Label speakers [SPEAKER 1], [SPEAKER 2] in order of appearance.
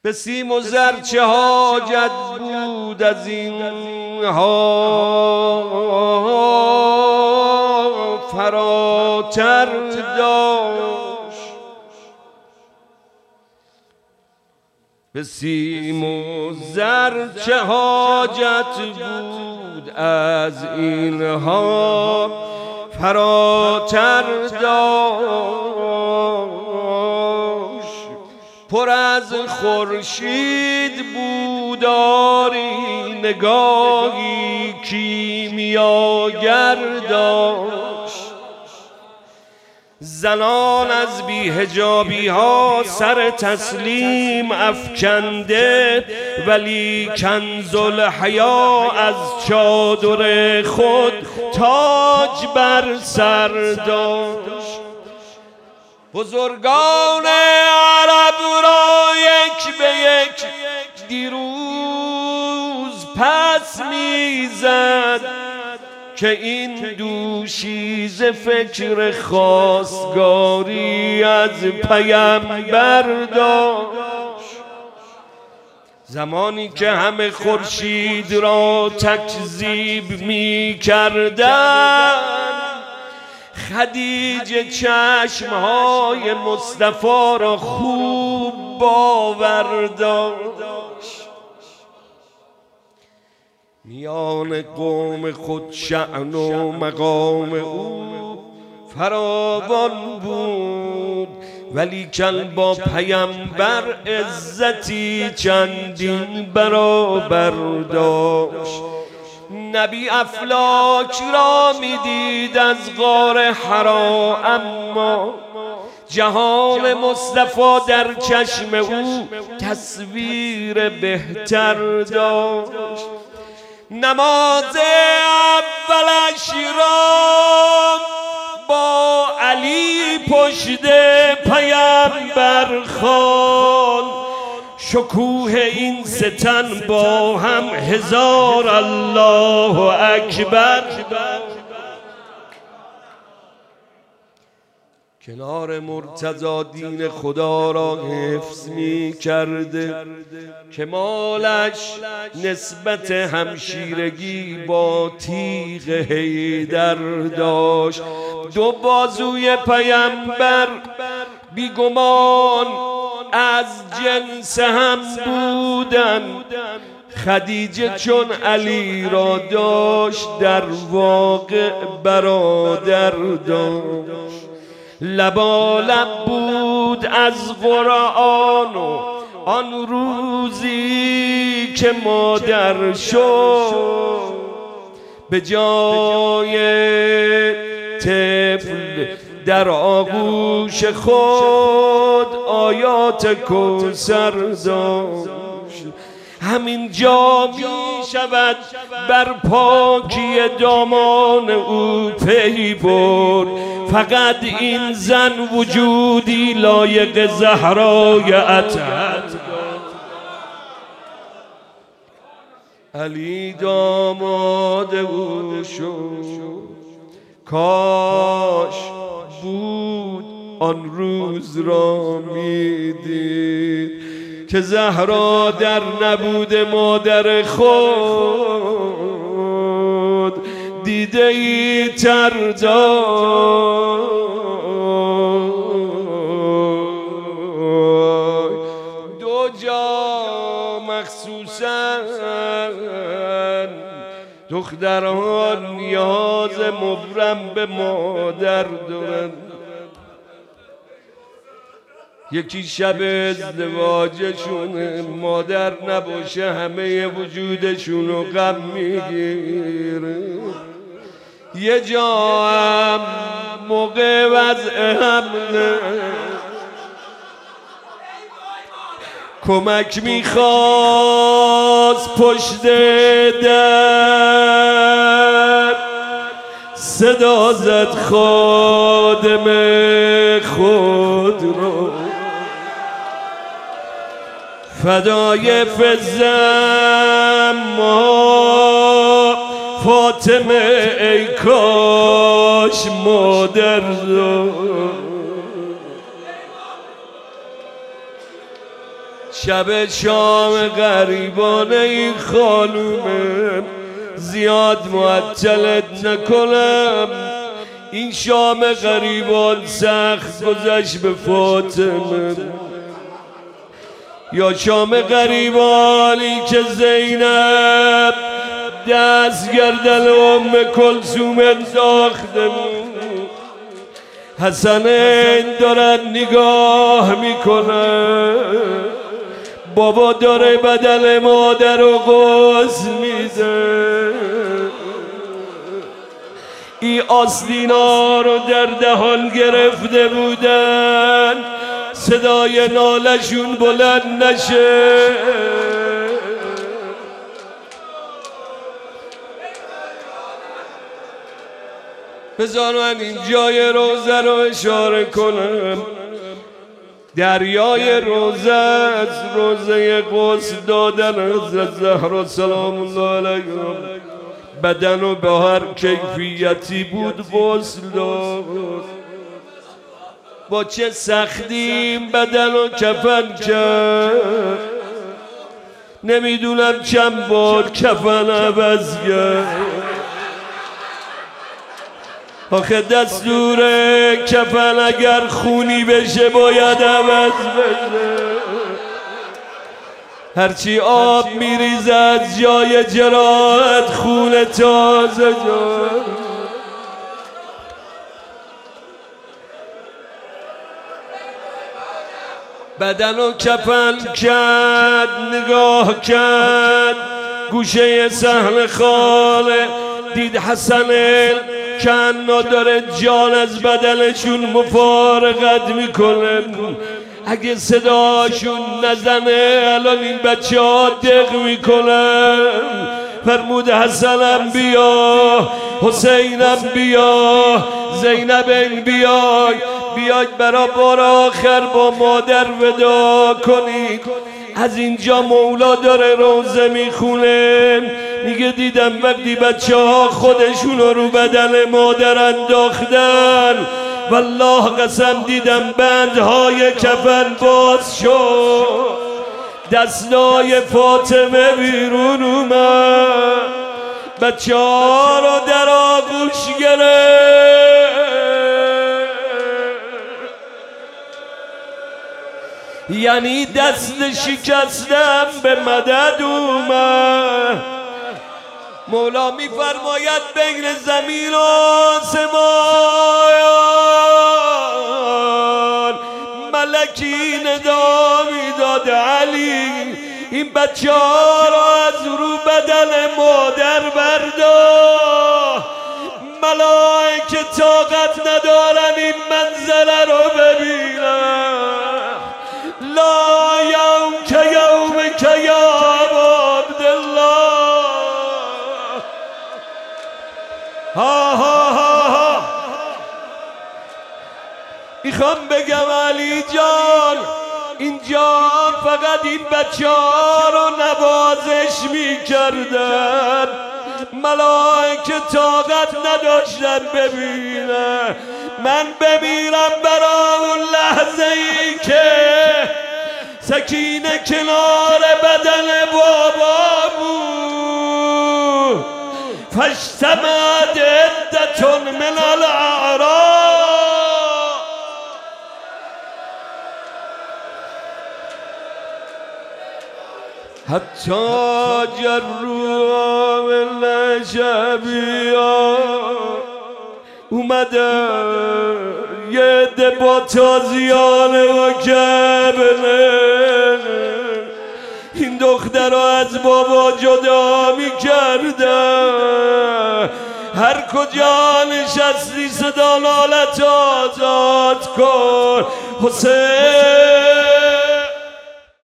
[SPEAKER 1] به سیم و زر چه حاجت بود از این ها، فراتر داشت. به سیم و زر چه حاجت بود از اینها، فراتر داشت. پر از خورشید بود آری، نگاهی کیمیاگر داشت. زنان از بی‌حجابی ها سر تسلیم افکنده، ولی کنز الحیا از چادر خود تاج بر سر داشت. بزرگان عرب را یک به یک دیروز پس میزد که این دوشیزه فکر خواستگاری از پیامبر داشت. زمانی که همه خورشید را تکذیب می کردند، خدیجه چشمهای مصطفی را خوب باور داشت. میان قوم خود شأن و مقام او فراوان بود، ولیکن با پیامبر عزتی چندین برابر داشت. نبی افلاک را میدید از غار حرا، اما جهان مصطفی در چشم او تصویر بهتر داشت. نماز اولش را با علی پشت پیامبر خواند، شکوه این ستن با هم هزار الله اکبر. کنار مرتضی دین خدا را حفظ می کرده، که مالش نسبت همشیرگی با تیغ حیدر داشت. دو بازوی پیامبر بیگمان از جنس هم بودن. خدیجه چون علی را داشت در واقع برادر داشت. لبالب بود از قرآن و آن روزی که مادر شد، به جای طفل در آغوش خود آیات کوثر داشت. همین جا می شود بر پاکی دامان او پی برد. فقط این زن وجودی لایق زهرای اطهر. علی داماد او شد، کاش بود آن روز را میدید که زهرا در نبود مادر خود دیده ای تر داشت. دو جا مخصوصا دختران نیاز مبرم به مادر دارند. یکی شب ازدواجشون مادر نباشه، همه وجودشون رو غم میگیره. یه جا هم موقع وضع حمله کمک میخواست پشت در، صدا زد خادم خود رو، فدای فزم فاطمه ای کاش مادر شب شام غریبانه این خانومه زیاد معطلت نکنم. این شام غریبان سخت گذشت به فاطمه، یا شام غریبانی که زینب دست گردن ام کلثوم انداخته. حسنین دارن نگاه میکنه، بابا داره بدن مادر رو غسل میده. این آستینا رو در دهان گرفته بودن، صدای نالشون بلند نشه. بذار من این جای روزه رو اشاره کنم. دریای روزه از روزه غسل دادن حضرت زهرا سلام الله علیها. بدن رو به هر کیفیتی بود غسل داد. با چه سختیم بدن رو کفن کرد، نمیدونم چند بار کفن عوض کرد. آخه دستور کفن اگر خونی بشه باید عوض بشه. هرچی آب میریزه از جای جراحت خون تازه جان. بدن و کفن کرد، نگاه کرد گوشه صحن خاله، دید حسنین کنا داره جان از بدنشون مفارقت میکنه. اگه صداشون نزنه الان این بچه ها دق میکنن. فرمود حسنم بیا، حسینم بیا، زینبم بیای، بیاید برا بار آخر با مادر ودا کنید. از اینجا مولا داره روزه میخونه، میگه دیدم وقتی بچه ها خودشون رو بدن مادر انداختن، والله قسم دیدم بندهای کفن باز شد، دستای فاطمه بیرون اومد، بچه ها رو در آغوش گرفت. یعنی دست شکستم به مدد اومد. مولا میفرماید بین زمین و آسمان ملکی ندا میداد علی این بچه ها را از رو بدن مادر بردار. ملائکه طاقت ندارن این منظره رو ببینن. لا یوم که یوم که یا عبدالله. ها ها ها ها. میخوام بگم علی جان اینجا فقط این بچه ها رو نوازش میکردن، ملائکه طاقت نداشتن ببینن. من بمیرم برای اون لحظه ای که سکینه کنار بدن بابا بود. فاجتمعت عدة من الاعراب. حتی جروا من شبیا اومده یه عده با تازیان و کبنه این دختر رو از بابا جدا می کرده. هر کجا نشستی صدا نالت آزاد کن حسین.